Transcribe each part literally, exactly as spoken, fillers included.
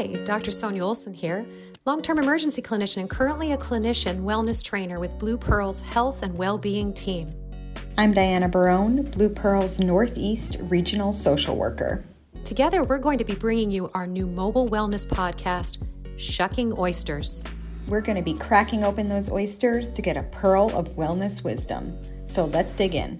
Hi, Doctor Sonia Olson here, long-term emergency clinician and currently a clinician wellness trainer with Blue Pearl's Health and Wellbeing team. I'm Diana Barone, Blue Pearl's Northeast Regional Social Worker. Together, we're going to be bringing you our new mobile wellness podcast, Shucking Oysters. We're going to be cracking open those oysters to get a pearl of wellness wisdom. So let's dig in.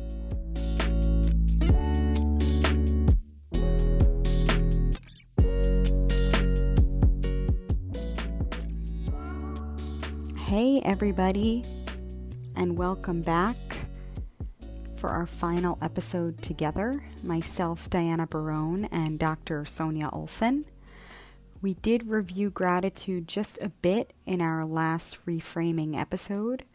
Hey everybody, and welcome back for our final episode together, myself, Diana Barone, and Doctor Sonia Olson. We did review gratitude just a bit in our last reframing episode,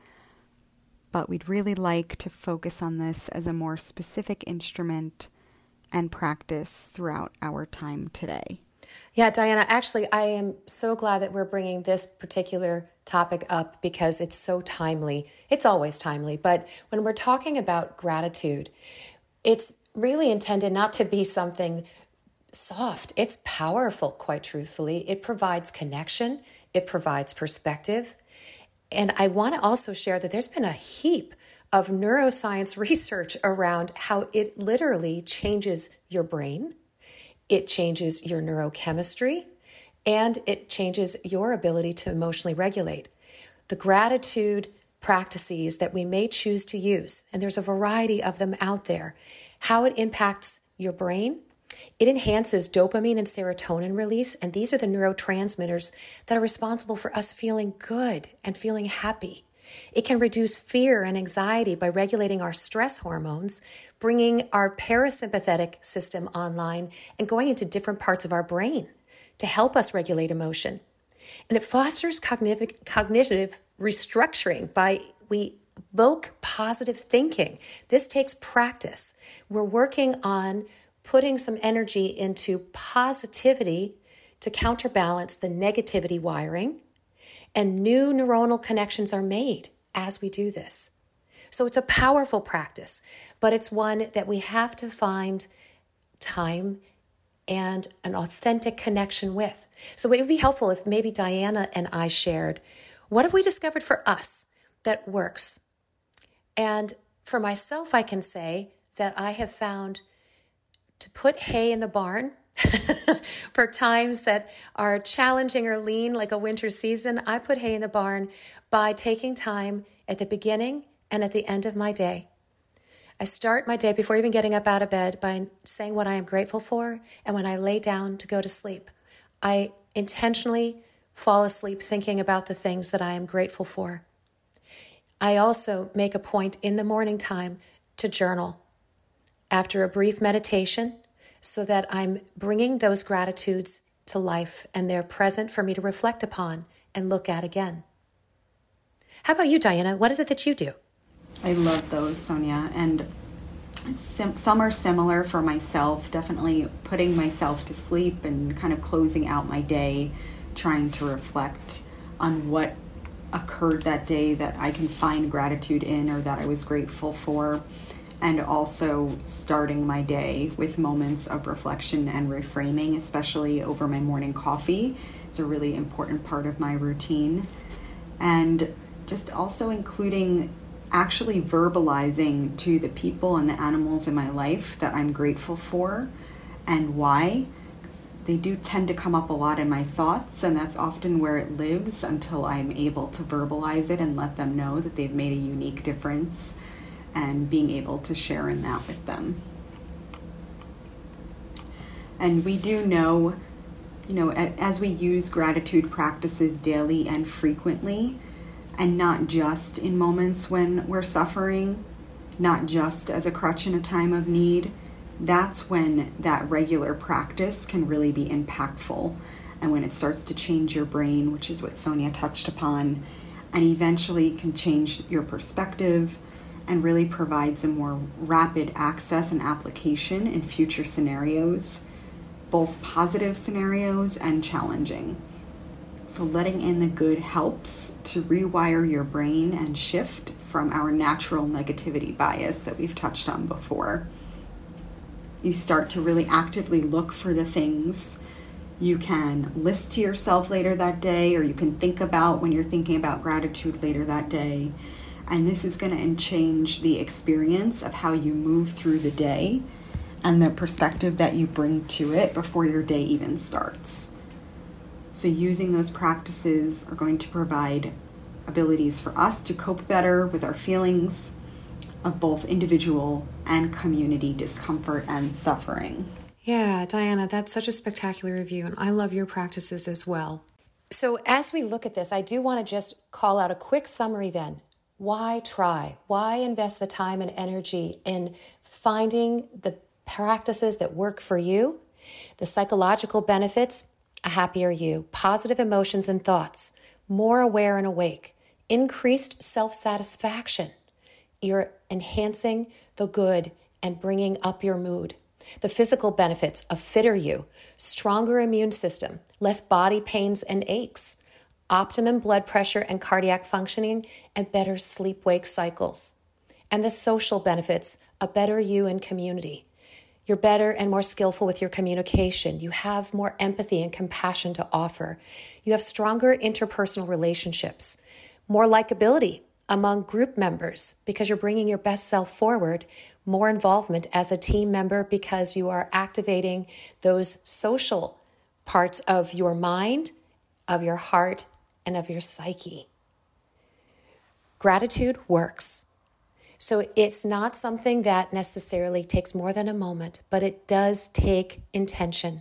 but we'd really like to focus on this as a more specific instrument and practice throughout our time today. Yeah, Diana, actually, I am so glad that we're bringing this particular topic up because it's so timely. It's always timely, but when we're talking about gratitude, it's really intended not to be something soft. It's powerful, quite truthfully. It provides connection. It provides perspective. And I want to also share that there's been a heap of neuroscience research around how it literally changes your brain. It changes your neurochemistry, and it changes your ability to emotionally regulate. The gratitude practices that we may choose to use, and there's a variety of them out there, how it impacts your brain. It enhances dopamine and serotonin release, and these are the neurotransmitters that are responsible for us feeling good and feeling happy. It can reduce fear and anxiety by regulating our stress hormones, bringing our parasympathetic system online and going into different parts of our brain to help us regulate emotion. And it fosters cognitive, cognitive restructuring by we evoke positive thinking. This takes practice. We're working on putting some energy into positivity to counterbalance the negativity wiring, and new neuronal connections are made as we do this. So it's a powerful practice, but it's one that we have to find time and an authentic connection with. So it would be helpful if maybe Diana and I shared, what have we discovered for us that works? And for myself, I can say that I have found to put hay in the barn for times that are challenging or lean, like a winter season. I put hay in the barn by taking time at the beginning and at the end of my day. I start my day before even getting up out of bed by saying what I am grateful for, and when I lay down to go to sleep, I intentionally fall asleep thinking about the things that I am grateful for. I also make a point in the morning time to journal after a brief meditation, so that I'm bringing those gratitudes to life and they're present for me to reflect upon and look at again. How about you, Diana? What is it that you do? I love those, Sonia, and sim- some are similar for myself, definitely putting myself to sleep and kind of closing out my day, trying to reflect on what occurred that day that I can find gratitude in or that I was grateful for. And also starting my day with moments of reflection and reframing, especially over my morning coffee. It's a really important part of my routine. And just also including actually verbalizing to the people and the animals in my life that I'm grateful for and why. 'Cause they do tend to come up a lot in my thoughts, and that's often where it lives until I'm able to verbalize it and let them know that they've made a unique difference, and being able to share in that with them. And we do know, you know, as we use gratitude practices daily and frequently, and not just in moments when we're suffering, not just as a crutch in a time of need, that's when that regular practice can really be impactful. And when it starts to change your brain, which is what Sonia touched upon, and eventually can change your perspective and really provides a more rapid access and application in future scenarios, both positive scenarios and challenging. So letting in the good helps to rewire your brain and shift from our natural negativity bias that we've touched on before. You start to really actively look for the things You can list to yourself later that day, or you can think about when you're thinking about gratitude later that day. And this is going to change the experience of how you move through the day and the perspective that you bring to it before your day even starts. So using those practices are going to provide abilities for us to cope better with our feelings of both individual and community discomfort and suffering. Yeah, Diana, that's such a spectacular review, and I love your practices as well. So as we look at this, I do want to just call out a quick summary then. Why try? Why invest the time and energy in finding the practices that work for you? The psychological benefits, a happier you, positive emotions and thoughts, more aware and awake, increased self-satisfaction. You're enhancing the good and bringing up your mood. The physical benefits, a fitter you, stronger immune system, less body pains and aches, optimum blood pressure and cardiac functioning, and better sleep-wake cycles. And the social benefits, a better you in community. You're better and more skillful with your communication. You have more empathy and compassion to offer. You have stronger interpersonal relationships, more likability among group members because you're bringing your best self forward, more involvement as a team member because you are activating those social parts of your mind, of your heart, and of your psyche. Gratitude works. So it's not something that necessarily takes more than a moment, but it does take intention.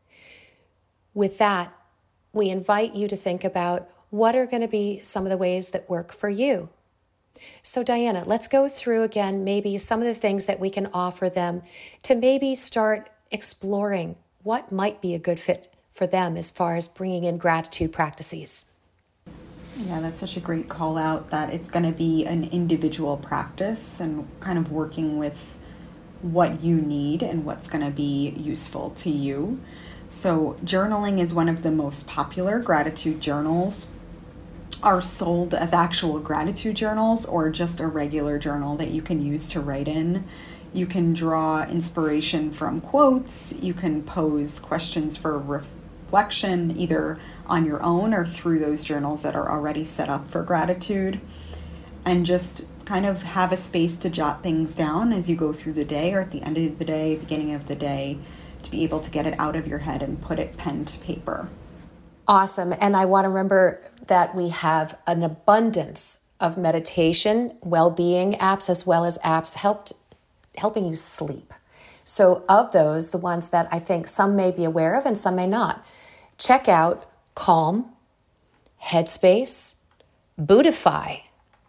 With that, we invite you to think about what are going to be some of the ways that work for you. So Diana, let's go through again maybe some of the things that we can offer them to maybe start exploring what might be a good fit for them as far as bringing in gratitude practices. Yeah, that's such a great call out that it's going to be an individual practice and kind of working with what you need and what's going to be useful to you. So journaling is one of the most popular gratitude journals. Are sold as actual gratitude journals or just a regular journal that you can use to write in. You can draw inspiration from quotes. You can pose questions for reflection either on your own or through those journals that are already set up for gratitude. And just kind of have a space to jot things down as you go through the day or at the end of the day, beginning of the day, to be able to get it out of your head and put it pen to paper. Awesome. And I want to remember that we have an abundance of meditation, well-being apps, as well as apps helped helping you sleep. So of those, the ones that I think some may be aware of and some may not, check out Calm, Headspace, Buddhify,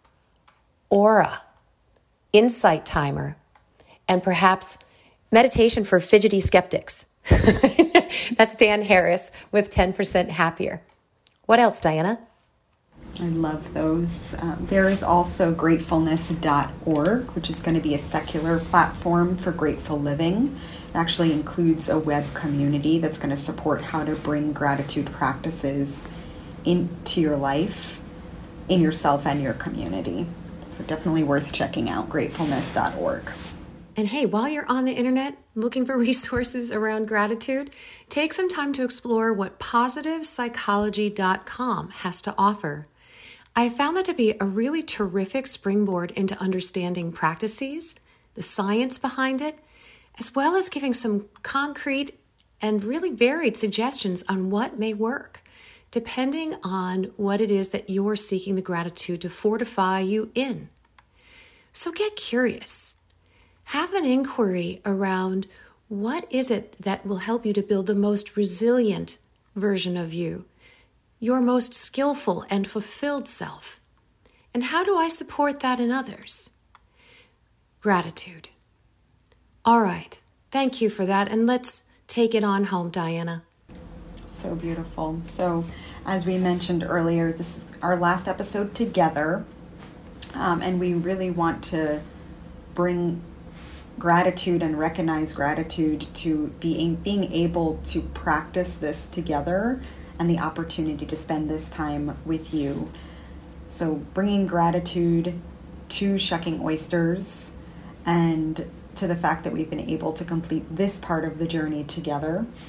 Aura, Insight Timer, and perhaps Meditation for Fidgety Skeptics. That's Dan Harris with ten percent Happier. What else, Diana? I love those. Um, there is also gratefulness dot org, which is going to be a secular platform for grateful living. It actually includes a web community that's going to support how to bring gratitude practices into your life, in yourself and your community. So definitely worth checking out, gratefulness dot org. And hey, while you're on the internet looking for resources around gratitude, take some time to explore what positive psychology dot com has to offer. I found that to be a really terrific springboard into understanding practices, the science behind it, as well as giving some concrete and really varied suggestions on what may work, depending on what it is that you're seeking the gratitude to fortify you in. So get curious. Have an inquiry around what is it that will help you to build the most resilient version of you, your most skillful and fulfilled self. And how do I support that in others? Gratitude. All right. Thank you for that. And let's take it on home, Diana. So beautiful. So as we mentioned earlier, this is our last episode together. Um, and we really want to bring gratitude and recognize gratitude to being being able to practice this together and the opportunity to spend this time with you. So bringing gratitude to Shucking Oysters and to the fact that we've been able to complete this part of the journey together.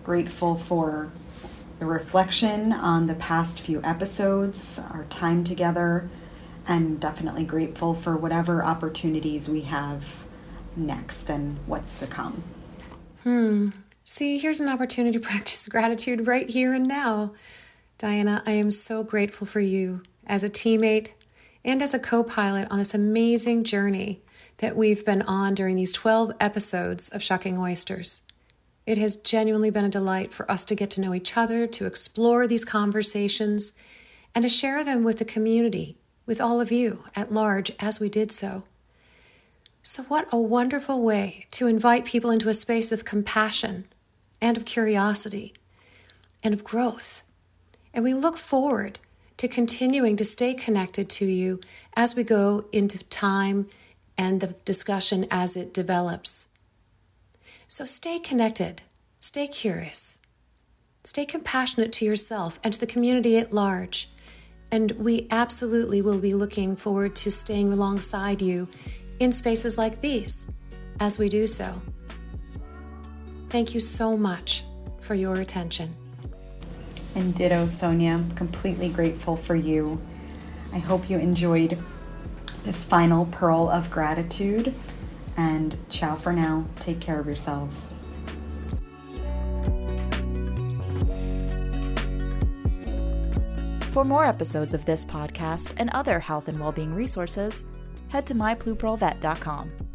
Grateful for the reflection on the past few episodes, our time together, and definitely grateful for whatever opportunities we have next and what's to come. Hmm. See, here's an opportunity to practice gratitude right here and now. Diana, I am so grateful for you as a teammate and as a co-pilot on this amazing journey that we've been on during these twelve episodes of Shucking Oysters. It has genuinely been a delight for us to get to know each other, to explore these conversations, and to share them with the community, with all of you at large as we did so. So what a wonderful way to invite people into a space of compassion and of curiosity and of growth. And we look forward to continuing to stay connected to you as we go into time and the discussion as it develops. So stay connected, stay curious, stay compassionate to yourself and to the community at large. And we absolutely will be looking forward to staying alongside you in spaces like these as we do so. Thank you so much for your attention. And ditto, Sonia. I'm completely grateful for you. I hope you enjoyed this final pearl of gratitude. And ciao for now. Take care of yourselves. For more episodes of this podcast and other health and well-being resources, head to my blue pearl vet dot com.